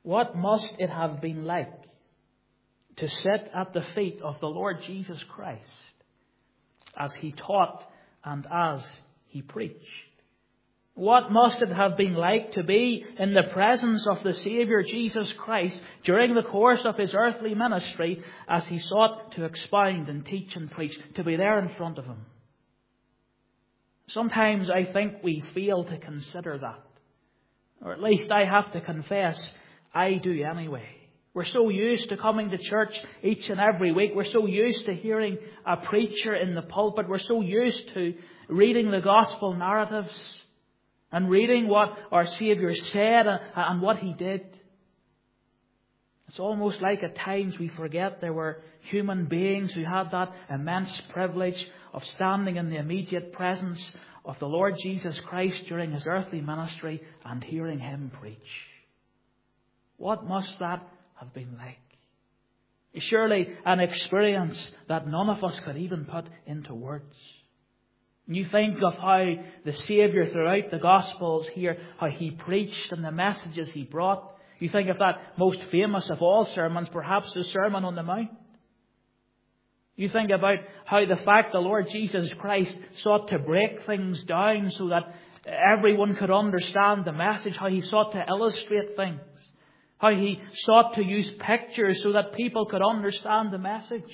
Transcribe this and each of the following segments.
What must it have been like to sit at the feet of the Lord Jesus Christ as He taught and as He preached? What must it have been like to be in the presence of the Saviour Jesus Christ during the course of His earthly ministry as He sought to expound and teach and preach, to be there in front of Him? Sometimes I think we fail to consider that. Or at least I have to confess, I do anyway. We're so used to coming to church each and every week. We're so used to hearing a preacher in the pulpit. We're so used to reading the gospel narratives and reading what our Saviour said and what He did. It's almost like at times we forget there were human beings who had that immense privilege of standing in the immediate presence of the Lord Jesus Christ during His earthly ministry and hearing Him preach. What must that have been like? Surely an experience that none of us could even put into words. You think of how the Saviour throughout the Gospels here, how He preached and the messages He brought. You think of that most famous of all sermons, perhaps the Sermon on the Mount. You think about how the fact the Lord Jesus Christ sought to break things down so that everyone could understand the message, how He sought to illustrate things, how He sought to use pictures so that people could understand the message.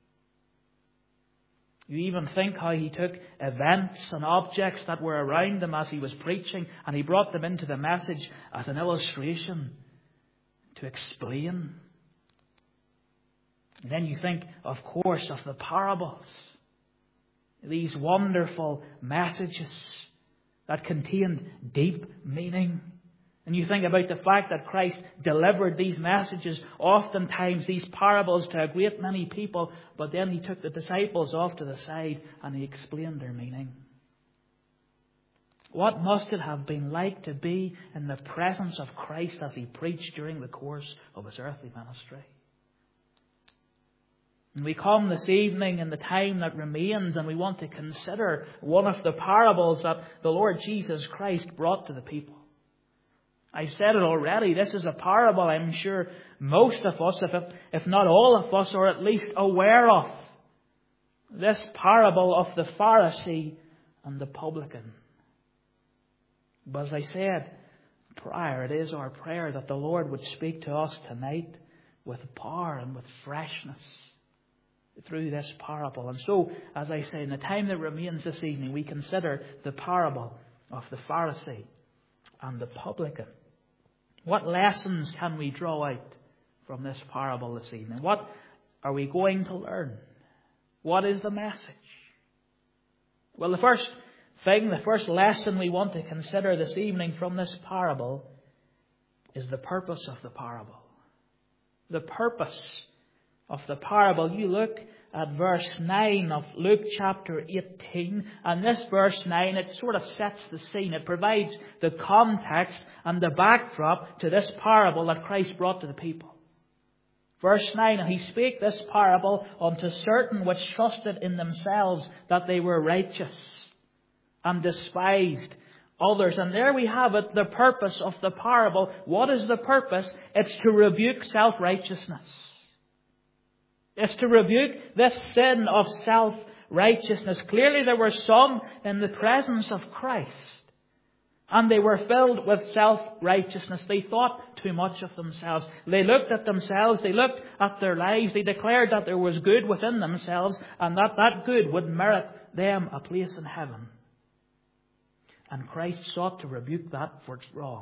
You even think how He took events and objects that were around Him as He was preaching and He brought them into the message as an illustration to explain. And then you think, of course, of the parables. These wonderful messages that contained deep meaning. And you think about the fact that Christ delivered these messages, oftentimes these parables, to a great many people, but then He took the disciples off to the side and He explained their meaning. What must it have been like to be in the presence of Christ as He preached during the course of His earthly ministry? And we come this evening in the time that remains and we want to consider one of the parables that the Lord Jesus Christ brought to the people. I've said it already, this is a parable I'm sure most of us, if not all of us, are at least aware of. This parable of the Pharisee and the publican. But as I said prior, it is our prayer that the Lord would speak to us tonight with power and with freshness through this parable. And so, as I say, in the time that remains this evening, we consider the parable of the Pharisee and the publican. What lessons can we draw out from this parable this evening? What are we going to learn? What is the message? Well, the first lesson we want to consider this evening from this parable is the purpose of the parable. The purpose of the parable. You look at verse 9 of Luke chapter 18, and this verse 9, it sort of sets the scene. It provides the context and the backdrop to this parable that Christ brought to the people. Verse 9, and He spake this parable unto certain which trusted in themselves that they were righteous, and despised others. And there we have it, the purpose of the parable. What is the purpose? It's to rebuke self-righteousness. It's to rebuke this sin of self-righteousness. Clearly there were some in the presence of Christ, and they were filled with self-righteousness. They thought too much of themselves. They looked at themselves. They looked at their lives. They declared that there was good within themselves, and that good would merit them a place in heaven. And Christ sought to rebuke that for its wrong.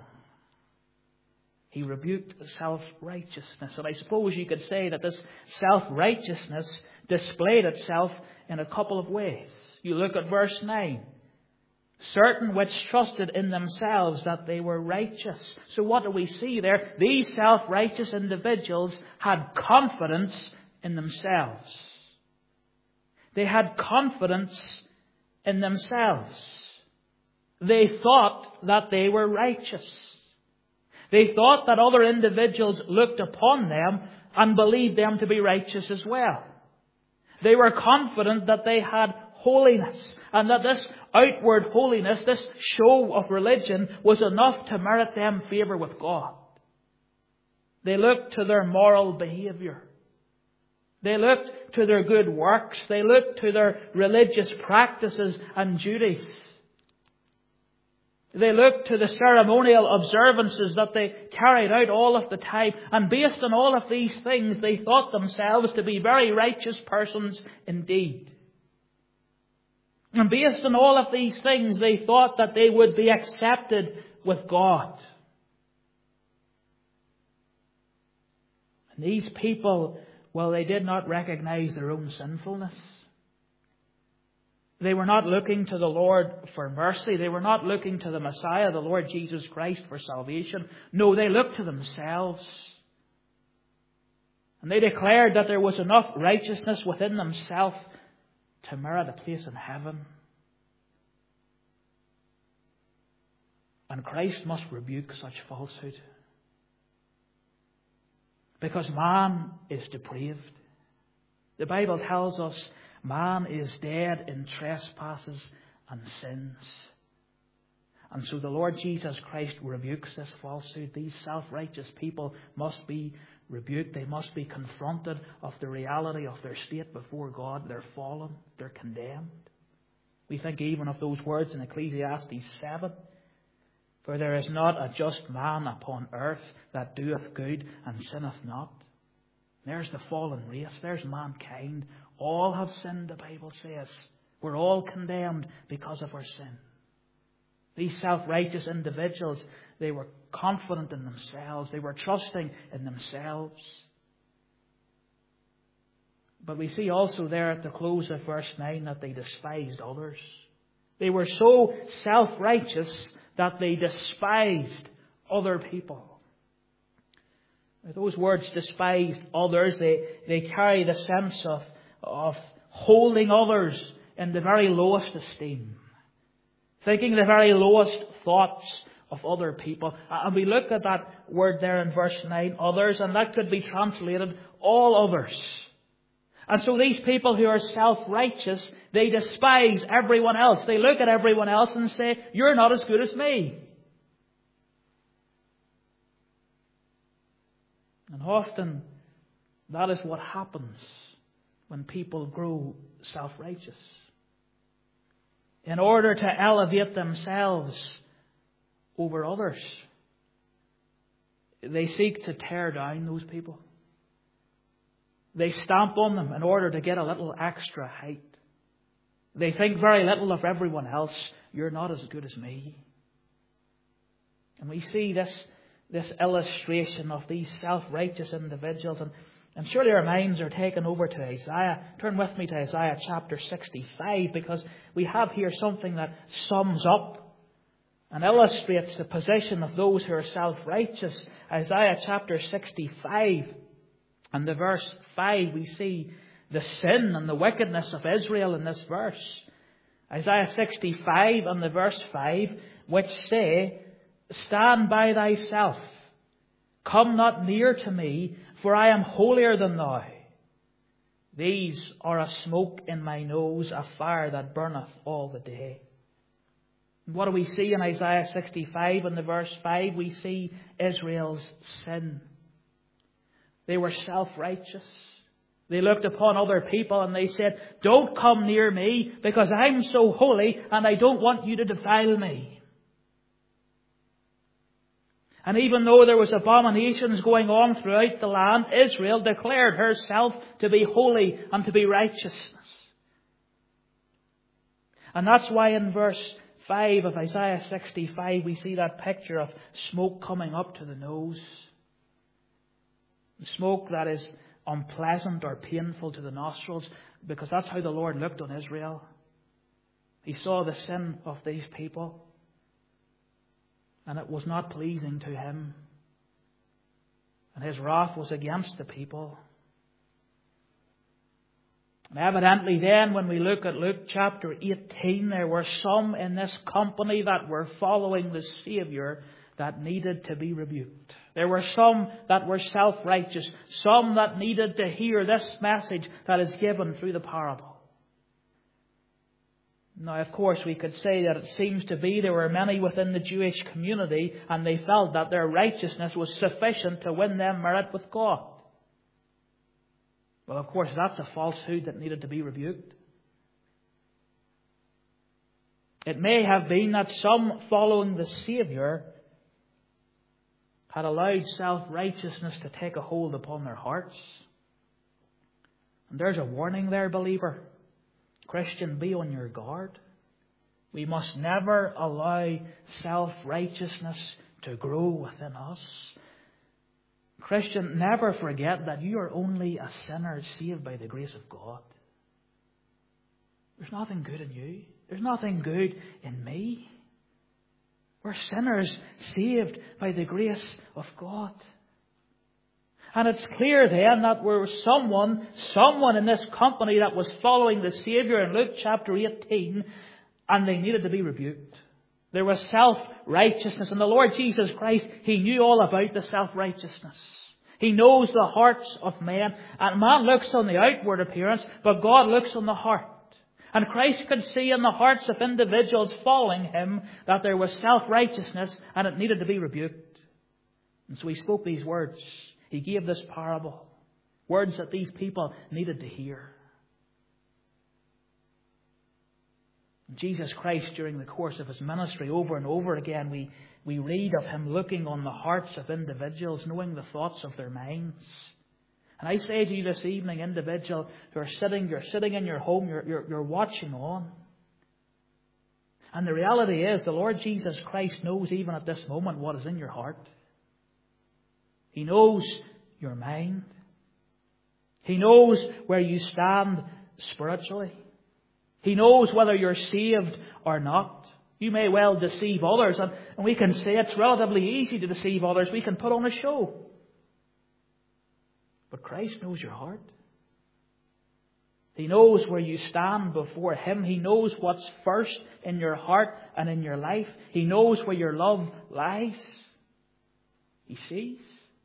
He rebuked self-righteousness. And I suppose you could say that this self-righteousness displayed itself in a couple of ways. You look at verse 9. Certain which trusted in themselves that they were righteous. So what do we see there? These self-righteous individuals had confidence in themselves. They had confidence in themselves. They thought that they were righteous. They thought that other individuals looked upon them and believed them to be righteous as well. They were confident that they had holiness, and that this outward holiness, this show of religion, was enough to merit them favour with God. They looked to their moral behaviour. They looked to their good works. They looked to their religious practices and duties. They looked to the ceremonial observances that they carried out all of the time. And based on all of these things, they thought themselves to be very righteous persons indeed. And based on all of these things, they thought that they would be accepted with God. And these people, well, they did not recognize their own sinfulness. They were not looking to the Lord for mercy. They were not looking to the Messiah, the Lord Jesus Christ, for salvation. No, they looked to themselves. And they declared that there was enough righteousness within themselves to merit a place in heaven. And Christ must rebuke such falsehood. Because man is depraved. The Bible tells us man is dead in trespasses and sins. And so the Lord Jesus Christ rebukes this falsehood. These self-righteous people must be rebuked. They must be confronted of the reality of their state before God. They're fallen. They're condemned. We think even of those words in Ecclesiastes 7. For there is not a just man upon earth that doeth good and sinneth not. There's the fallen race. There's mankind. All have sinned, the Bible says. We're all condemned because of our sin. These self-righteous individuals, they were confident in themselves. They were trusting in themselves. But we see also there at the close of verse 9 that they despised others. They were so self-righteous that they despised other people. Those words, despised others, they carry the sense of holding others in the very lowest esteem. Thinking the very lowest thoughts of other people. And we look at that word there in verse 9, others, and that could be translated all others. And so these people who are self-righteous, they despise everyone else. They look at everyone else and say, you're not as good as me. And often that is what happens when people grow self-righteous. In order to elevate themselves over others, they seek to tear down those people. They stamp on them in order to get a little extra height. They think very little of everyone else. You're not as good as me. And we see this illustration of these self-righteous individuals. And surely our minds are taken over to Isaiah. Turn with me to Isaiah chapter 65, because we have here something that sums up and illustrates the position of those who are self-righteous. Isaiah chapter 65. And the verse 5, we see the sin and the wickedness of Israel in this verse. Isaiah 65 and the verse 5, which say, stand by thyself, come not near to me, for I am holier than thou. These are a smoke in my nose, a fire that burneth all the day. What do we see in Isaiah 65 and the verse 5? We see Israel's sin. They were self-righteous. They looked upon other people and they said, don't come near me because I'm so holy and I don't want you to defile me. And even though there was abominations going on throughout the land, Israel declared herself to be holy and to be righteousness. And that's why in verse 5 of Isaiah 65 we see that picture of smoke coming up to the nose. Smoke that is unpleasant or painful to the nostrils, because that's how the Lord looked on Israel. He saw the sin of these people, and it was not pleasing to him. And his wrath was against the people. And evidently then, when we look at Luke chapter 18, there were some in this company that were following the Saviour that needed to be rebuked. There were some that were self-righteous, some that needed to hear this message that is given through the parable. Now, of course, we could say that it seems to be there were many within the Jewish community, and they felt that their righteousness was sufficient to win them merit with God. Well, of course, that's a falsehood that needed to be rebuked. It may have been that some following the Saviour had allowed self-righteousness to take a hold upon their hearts. And there's a warning there, believer. Christian, be on your guard. We must never allow self-righteousness to grow within us. Christian, never forget that you are only a sinner saved by the grace of God. There's nothing good in you. There's nothing good in me. We're sinners saved by the grace of God. And it's clear then that there was someone in this company that was following the Saviour in Luke chapter 18, and they needed to be rebuked. There was self-righteousness, and the Lord Jesus Christ, He knew all about the self-righteousness. He knows the hearts of men, and man looks on the outward appearance, but God looks on the heart. And Christ could see in the hearts of individuals following Him that there was self-righteousness and it needed to be rebuked. And so He spoke these words. He gave this parable. Words that these people needed to hear. Jesus Christ, during the course of His ministry, over and over again, we read of Him looking on the hearts of individuals, knowing the thoughts of their minds. And I say to you this evening, individual, you're sitting in your home, you're watching on. And the reality is, the Lord Jesus Christ knows even at this moment what is in your heart. He knows your mind. He knows where you stand spiritually. He knows whether you're saved or not. You may well deceive others, and we can say it's relatively easy to deceive others. We can put on a show. But Christ knows your heart. He knows where you stand before Him. He knows what's first in your heart and in your life. He knows where your love lies. He sees.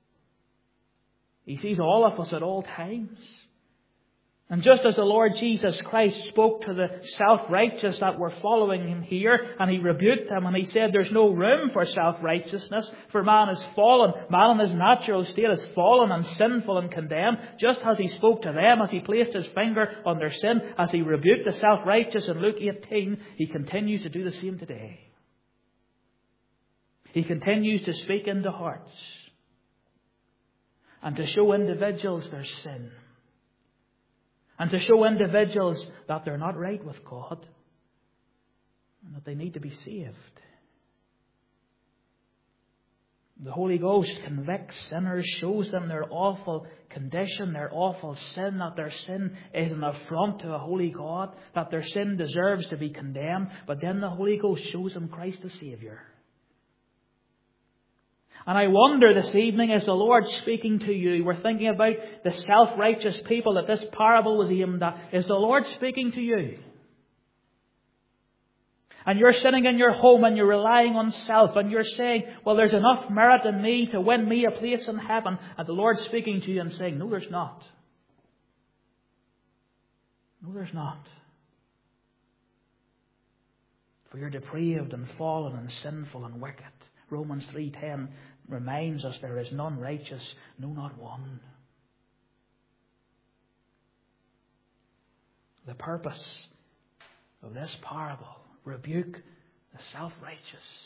He sees all of us at all times. And just as the Lord Jesus Christ spoke to the self-righteous that were following Him here, and He rebuked them, and He said there's no room for self-righteousness, for man is fallen. Man in his natural state is fallen and sinful and condemned. Just as He spoke to them, as He placed His finger on their sin, as He rebuked the self-righteous in Luke 18, He continues to do the same today. He continues to speak into hearts and to show individuals their sin. And to show individuals that they're not right with God. And that they need to be saved. The Holy Ghost convicts sinners, shows them their awful condition, their awful sin, that their sin is an affront to a holy God, that their sin deserves to be condemned. But then the Holy Ghost shows them Christ the Saviour. And I wonder this evening, is the Lord speaking to you? We're thinking about the self-righteous people that this parable was aimed at. Is the Lord speaking to you? And you're sitting in your home and you're relying on self and you're saying, well, there's enough merit in me to win me a place in heaven. And the Lord's speaking to you and saying, no, there's not. No, there's not. For you're depraved and fallen and sinful and wicked. Romans 3:10 reminds us there is none righteous, no, not one. The purpose of this parable, rebuke the self-righteous.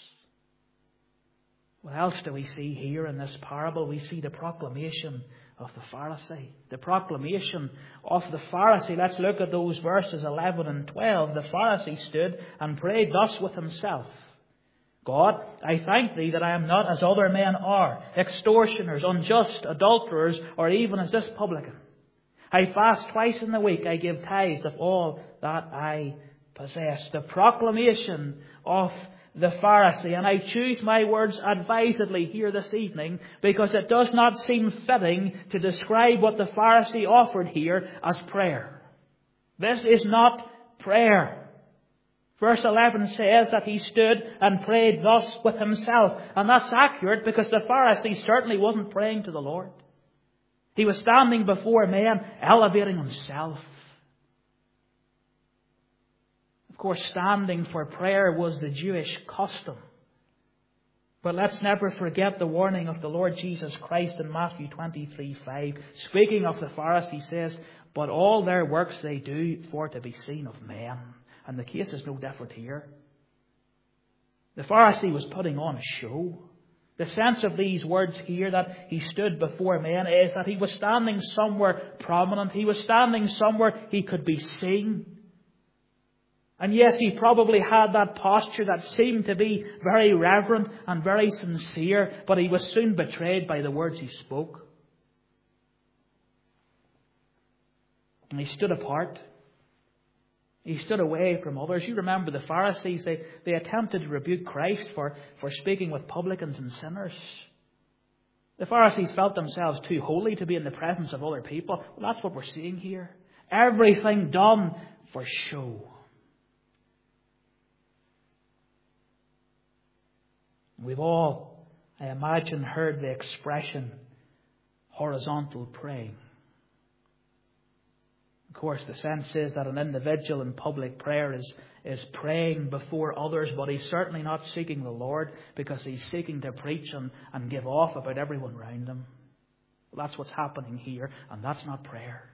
What else do we see here in this parable? We see the proclamation of the Pharisee. The proclamation of the Pharisee. Let's look at those verses 11 and 12. The Pharisee stood and prayed thus with himself. God, I thank Thee that I am not as other men are, extortioners, unjust, adulterers, or even as this publican. I fast twice in the week. I give tithes of all that I possess. The proclamation of the Pharisee. And I choose my words advisedly here this evening because it does not seem fitting to describe what the Pharisee offered here as prayer. This is not prayer. Verse 11 says that he stood and prayed thus with himself. And that's accurate because the Pharisee certainly wasn't praying to the Lord. He was standing before men, elevating himself. Of course, standing for prayer was the Jewish custom. But let's never forget the warning of the Lord Jesus Christ in Matthew 23:5. Speaking of the Pharisees, says, "But all their works they do for to be seen of men." And the case is no different here. The Pharisee was putting on a show. The sense of these words here, that he stood before men, is that he was standing somewhere prominent. He was standing somewhere he could be seen. And yes, he probably had that posture that seemed to be very reverent and very sincere, but he was soon betrayed by the words he spoke. And he stood apart. He stood away from others. You remember the Pharisees, they attempted to rebuke Christ for speaking with publicans and sinners. The Pharisees felt themselves too holy to be in the presence of other people. Well, that's what we're seeing here. Everything done for show. We've all, I imagine, heard the expression horizontal praying. Of course, the sense is that an individual in public prayer is praying before others, but he's certainly not seeking the Lord because he's seeking to preach and give off about everyone around him. Well, that's what's happening here, and that's not prayer.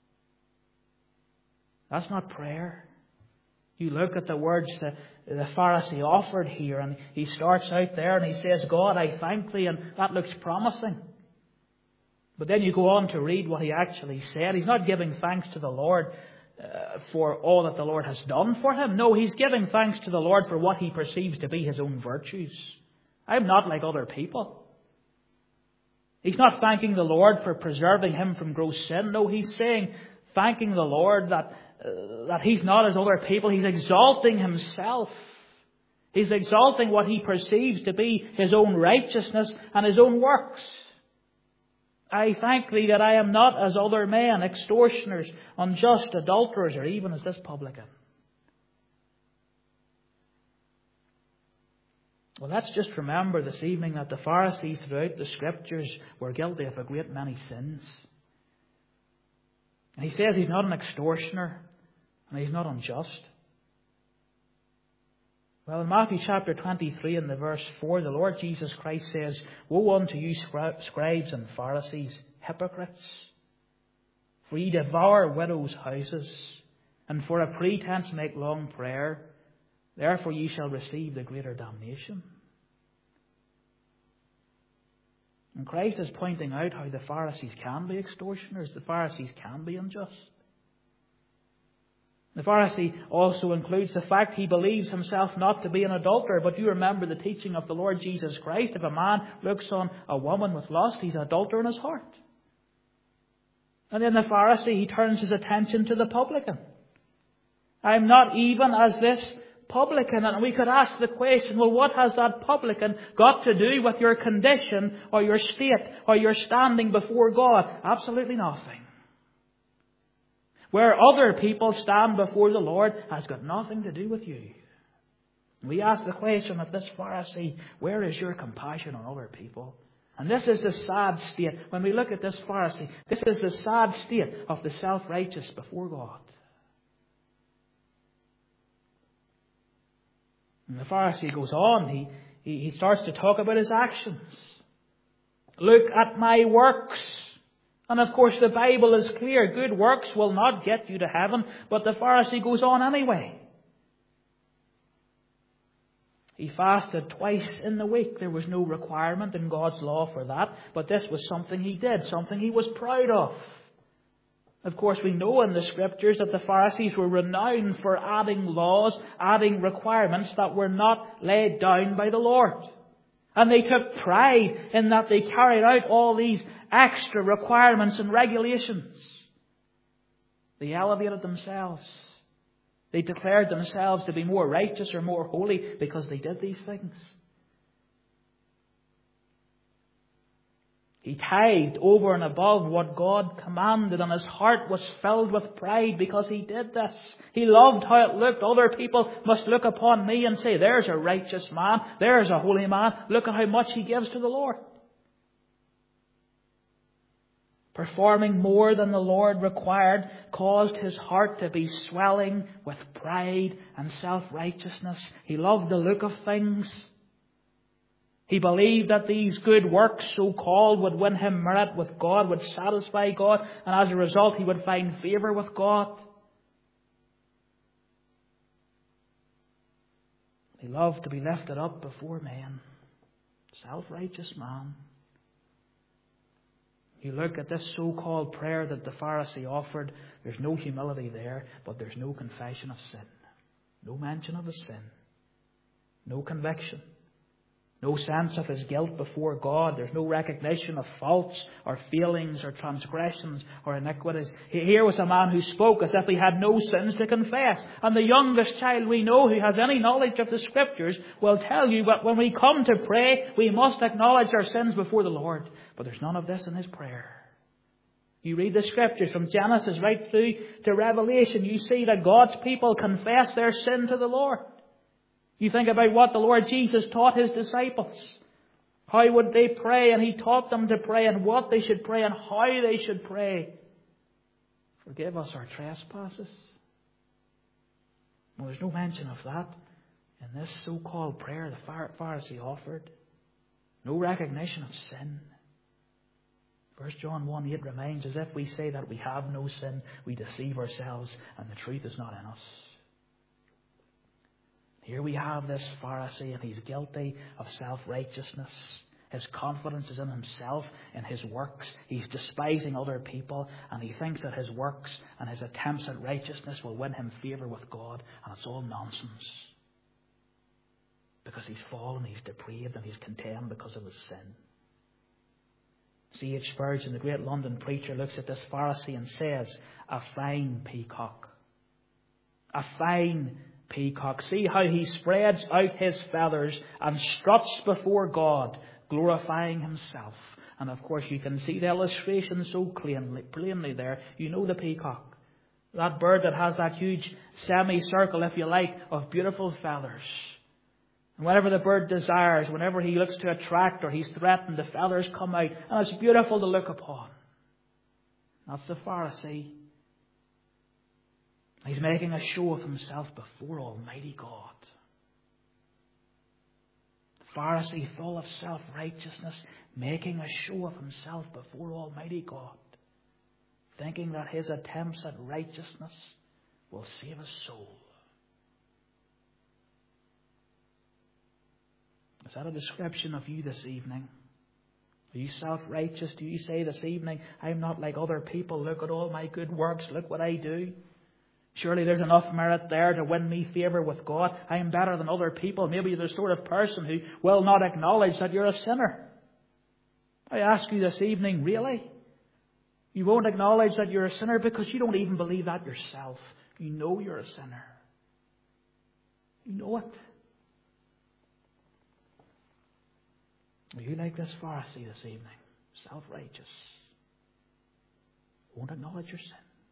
That's not prayer. You look at the words that the Pharisee offered here, and he starts out there and he says, "God, I thank thee," and that looks promising. But then you go on to read what he actually said. He's not giving thanks to the Lord for all that the Lord has done for him. No, he's giving thanks to the Lord for what he perceives to be his own virtues. I'm not like other people. He's not thanking the Lord for preserving him from gross sin. No, he's saying, thanking the Lord that he's not as other people. He's exalting himself. He's exalting what he perceives to be his own righteousness and his own works. I thank thee that I am not as other men, extortioners, unjust, adulterers, or even as this publican. Well, let's just remember this evening that the Pharisees throughout the Scriptures were guilty of a great many sins. And he says he's not an extortioner and he's not unjust. Well, in Matthew chapter 23 and the verse 4, the Lord Jesus Christ says, "Woe unto you, scribes and Pharisees, hypocrites! For ye devour widows' houses, and for a pretense make long prayer. Therefore ye shall receive the greater damnation." And Christ is pointing out how the Pharisees can be extortioners, the Pharisees can be unjust. The Pharisee also includes the fact he believes himself not to be an adulterer. But you remember the teaching of the Lord Jesus Christ. If a man looks on a woman with lust, he's an adulterer in his heart. And then the Pharisee, he turns his attention to the publican. I'm not even as this publican. And we could ask the question, well, what has that publican got to do with your condition or your state or your standing before God? Absolutely nothing. Where other people stand before the Lord has got nothing to do with you. We ask the question of this Pharisee, where is your compassion on other people? And this is the sad state. When we look at this Pharisee, this is the sad state of the self-righteous before God. And the Pharisee goes on. He starts to talk about his actions. Look at my works. And of course the Bible is clear. Good works will not get you to heaven. But the Pharisee goes on anyway. He fasted twice in the week. There was no requirement in God's law for that. But this was something he did. Something he was proud of. Of course, we know in the Scriptures that the Pharisees were renowned for adding laws, adding requirements that were not laid down by the Lord. And they took pride in that they carried out all these extra requirements and regulations. They elevated themselves. They declared themselves to be more righteous or more holy because they did these things. He tithed over and above what God commanded, and his heart was filled with pride because he did this. He loved how it looked. Other people must look upon me and say, there's a righteous man, there's a holy man. Look at how much he gives to the Lord. performing more than the Lord required, caused his heart to be swelling with pride and self-righteousness. He loved the look of things. He believed that these good works, so-called, would win him merit with God, would satisfy God, and as a result he would find favour with God. He loved to be lifted up before men. Self-righteous man. You look at this so-called prayer that the Pharisee offered, there's no humility there, but there's no confession of sin. No mention of his sin. No conviction. No sense of his guilt before God. There's no recognition of faults or failings or transgressions or iniquities. Here was a man who spoke as if he had no sins to confess. And the youngest child we know who has any knowledge of the Scriptures will tell you that when we come to pray, we must acknowledge our sins before the Lord. But there's none of this in his prayer. You read the Scriptures from Genesis right through to Revelation. You see that God's people confess their sin to the Lord. You think about what the Lord Jesus taught his disciples. How would they pray? And he taught them to pray and what they should pray and how they should pray. Forgive us our trespasses. Well, there's no mention of that in this so-called prayer the Pharisee offered. No recognition of sin. 1 John 1:8 reminds us, if we say that we have no sin, we deceive ourselves and the truth is not in us. Here we have this Pharisee, and he's guilty of self-righteousness. His confidence is in himself, in his works. He's despising other people, and he thinks that his works and his attempts at righteousness will win him favour with God, and it's all nonsense. Because he's fallen, he's depraved, and he's condemned because of his sin. C.H. Spurgeon, the great London preacher, looks at this Pharisee and says, a fine peacock. A fine peacock. See how he spreads out his feathers and struts before God, glorifying himself. And of course you can see the illustration so plainly there. You know the peacock. That bird that has that huge semicircle, if you like, of beautiful feathers. And whenever the bird desires, whenever he looks to attract or he's threatened, the feathers come out. And it's beautiful to look upon. That's the Pharisee. He's making a show of himself before Almighty God. The Pharisee, full of self-righteousness, making a show of himself before Almighty God, thinking that his attempts at righteousness will save his soul. Is that a description of you this evening? Are you self-righteous? Do you say this evening, I'm not like other people, look at all my good works, look what I do? Surely there's enough merit there to win me favour with God. I am better than other people. Maybe you're the sort of person who will not acknowledge that you're a sinner. I ask you this evening, really? You won't acknowledge that you're a sinner because you don't even believe that yourself. You know you're a sinner. You know it. Are you like this Pharisee this evening? Self-righteous. Won't acknowledge your sin.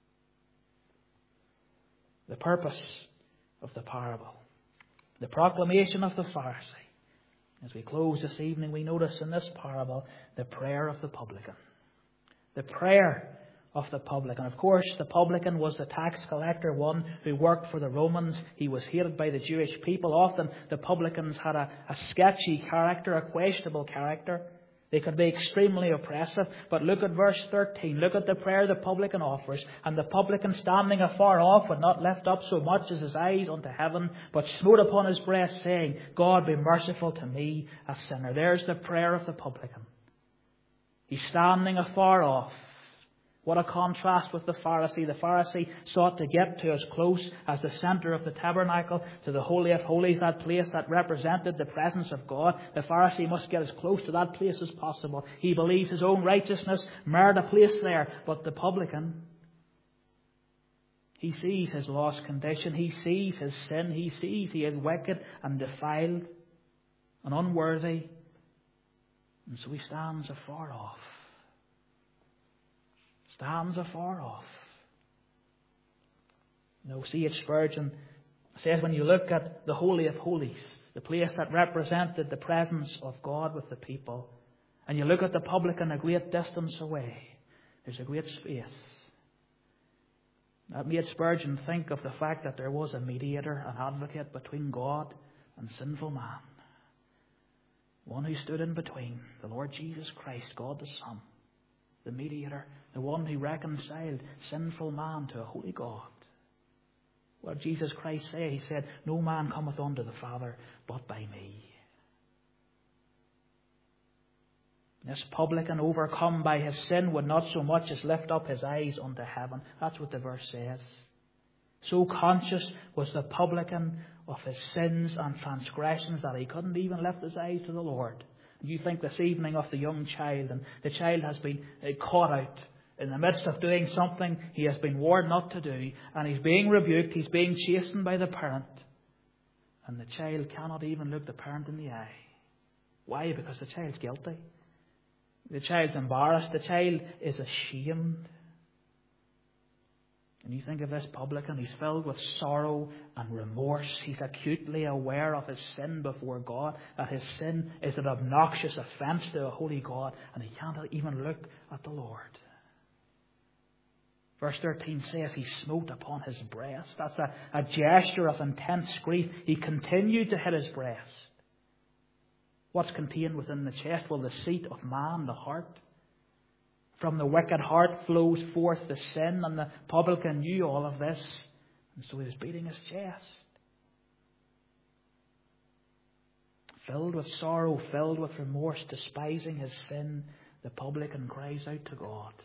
The purpose of the parable. The proclamation of the Pharisee. As we close this evening, we notice in this parable the prayer of the publican. The prayer of the publican. Of course, the publican was the tax collector, one who worked for the Romans. He was hated by the Jewish people. Often the publicans had a sketchy character, a questionable character. They could be extremely oppressive. But look at verse 13. Look at the prayer the publican offers. And the publican, standing afar off, would not lift up so much as his eyes unto heaven, but smote upon his breast, saying, God, be merciful to me, a sinner. There's the prayer of the publican. He's standing afar off. What a contrast with the Pharisee. The Pharisee sought to get to as close as the centre of the tabernacle, to the Holy of Holies, that place that represented the presence of God. The Pharisee must get as close to that place as possible. He believes his own righteousness merit a place there. But the publican, he sees his lost condition. He sees his sin. He sees he is wicked and defiled and unworthy. And so he stands afar off. Stands afar off. C.H. Spurgeon says when you look at the Holy of Holies, the place that represented the presence of God with the people, and you look at the publican a great distance away, there's a great space. That made Spurgeon think of the fact that there was a mediator, an advocate between God and sinful man. One who stood in between, the Lord Jesus Christ, God the Son, the mediator, the one who reconciled sinful man to a holy God. What did Jesus Christ say? He said, "No man cometh unto the Father but by me." This publican, overcome by his sin, would not so much as lift up his eyes unto heaven. That's what the verse says. So conscious was the publican of his sins and transgressions that he couldn't even lift his eyes to the Lord. You think this evening of the young child, and the child has been caught out in the midst of doing something he has been warned not to do, and he's being rebuked, he's being chastened by the parent, and the child cannot even look the parent in the eye. Why? Because the child's guilty. The child's embarrassed. The child is ashamed. And you think of this publican, he's filled with sorrow and remorse. He's acutely aware of his sin before God, that his sin is an obnoxious offence to a holy God, and he can't even look at the Lord. Verse 13 says he smote upon his breast. That's a gesture of intense grief. He continued to hit his breast. What's contained within the chest? Well, the seat of man, the heart. From the wicked heart flows forth the sin, and the publican knew all of this, and so he was beating his chest. Filled with sorrow, filled with remorse, despising his sin, the publican cries out to God.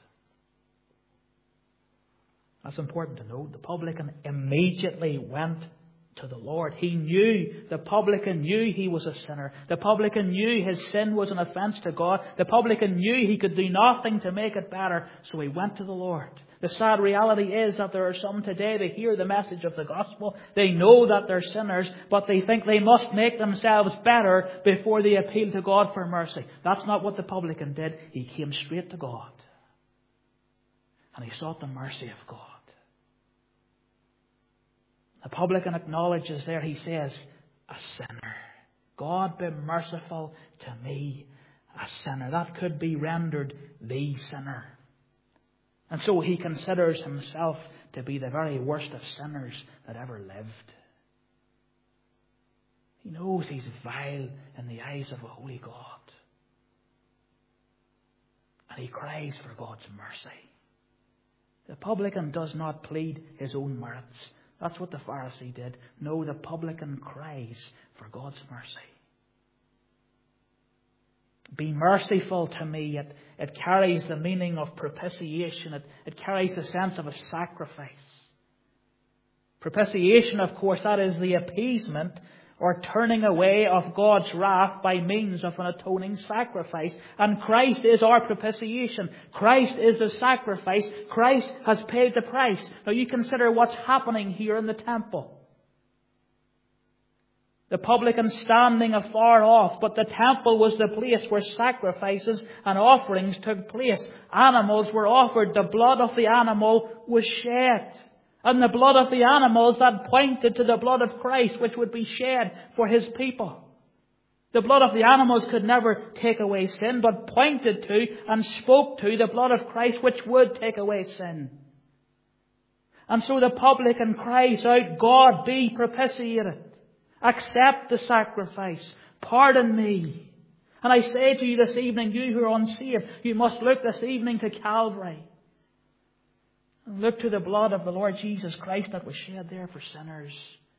That's important to note. The publican immediately went to the Lord. He knew, the publican knew he was a sinner. The publican knew his sin was an offence to God. The publican knew he could do nothing to make it better, so he went to the Lord. The sad reality is that there are some today, they hear the message of the gospel, they know that they're sinners, but they think they must make themselves better before they appeal to God for mercy. That's not what the publican did. He came straight to God, and he sought the mercy of God. The publican acknowledges there, he says, a sinner. God be merciful to me, a sinner. That could be rendered the sinner. And so he considers himself to be the very worst of sinners that ever lived. He knows he's vile in the eyes of a holy God. And he cries for God's mercy. The publican does not plead his own merits. That's what the Pharisee did. No, the publican cries for God's mercy. Be merciful to me. It carries the meaning of propitiation. It carries the sense of a sacrifice. Propitiation, of course, that is the appeasement or turning away of God's wrath by means of an atoning sacrifice. And Christ is our propitiation. Christ is the sacrifice. Christ has paid the price. Now you consider what's happening here in the temple. The publican standing afar off, but the temple was the place where sacrifices and offerings took place. Animals were offered. The blood of the animal was shed. And the blood of the animals that pointed to the blood of Christ, which would be shed for His people. The blood of the animals could never take away sin, but pointed to and spoke to the blood of Christ, which would take away sin. And so the publican cries out, God, be propitiated. Accept the sacrifice. Pardon me. And I say to you this evening, you who are unsaved, you must look this evening to Calvary. Look to the blood of the Lord Jesus Christ that was shed there for sinners.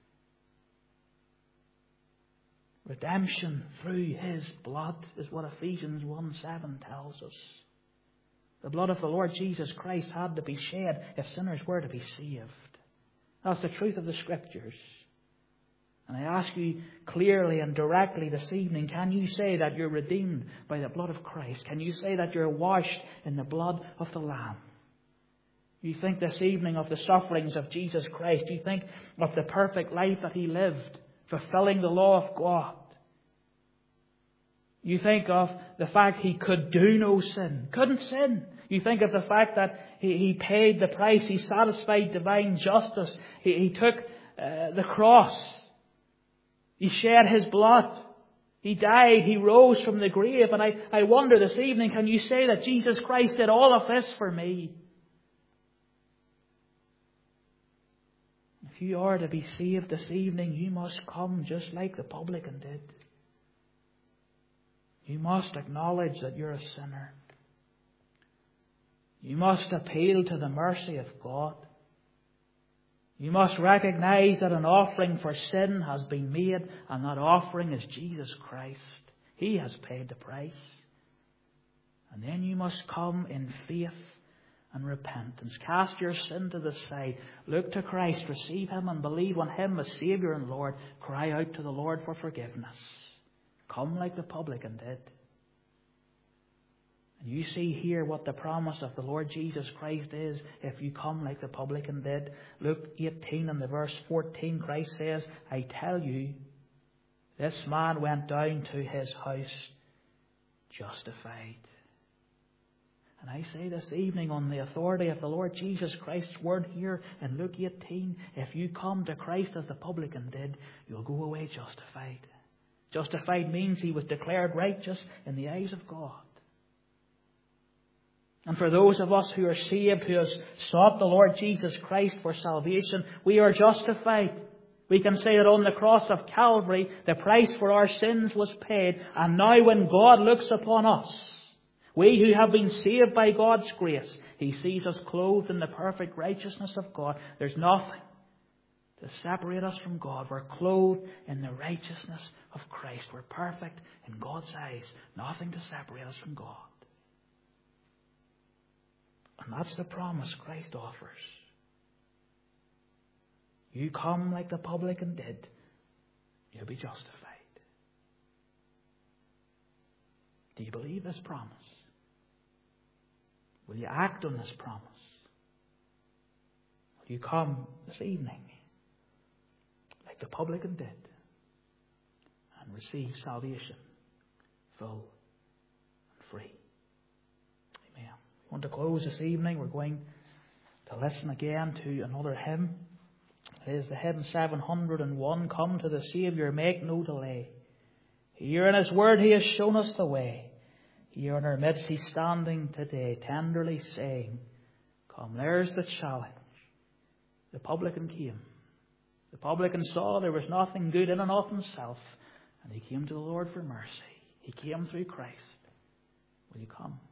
Redemption through His blood is what Ephesians 1:7 tells us. The blood of the Lord Jesus Christ had to be shed if sinners were to be saved. That's the truth of the Scriptures. And I ask you clearly and directly this evening, can you say that you're redeemed by the blood of Christ? Can you say that you're washed in the blood of the Lamb? You think this evening of the sufferings of Jesus Christ. You think of the perfect life that He lived, fulfilling the law of God. You think of the fact He could do no sin, couldn't sin. You think of the fact that He paid the price. He satisfied divine justice. He took the cross. He shed His blood. He died, He rose from the grave, and I wonder this evening, can you say that Jesus Christ did all of this for me? If you are to be saved this evening, you must come just like the publican did. You must acknowledge that you're a sinner. You must appeal to the mercy of God. You must recognize that an offering for sin has been made, and that offering is Jesus Christ. He has paid the price. And then you must come in faith and repentance. Cast your sin to the side. Look to Christ. Receive Him and believe on Him as Saviour and Lord. Cry out to the Lord for forgiveness. Come like the publican did. And you see here what the promise of the Lord Jesus Christ is if you come like the publican did. Luke 18 and the verse 14, Christ says, I tell you, this man went down to his house justified. And I say this evening on the authority of the Lord Jesus Christ's word here in Luke 18, if you come to Christ as the publican did, you'll go away justified. Justified means he was declared righteous in the eyes of God. And for those of us who are saved, who have sought the Lord Jesus Christ for salvation, we are justified. We can say that on the cross of Calvary, the price for our sins was paid. And now when God looks upon us, we who have been saved by God's grace, He sees us clothed in the perfect righteousness of God. There's nothing to separate us from God. We're clothed in the righteousness of Christ. We're perfect in God's eyes. Nothing to separate us from God. And that's the promise Christ offers. You come like the publican did, you'll be justified. Do you believe this promise? Will you act on this promise? Will you come this evening like the publican did and receive salvation full and free? Amen. We want to close this evening. We're going to listen again to another hymn. It is the hymn 701, Come to the Saviour, make no delay. Here in His word He has shown us the way. Here in our midst He's standing today, tenderly saying, Come, there's the challenge. The publican came. The publican saw there was nothing good in and of himself, and he came to the Lord for mercy. He came through Christ. Will you come?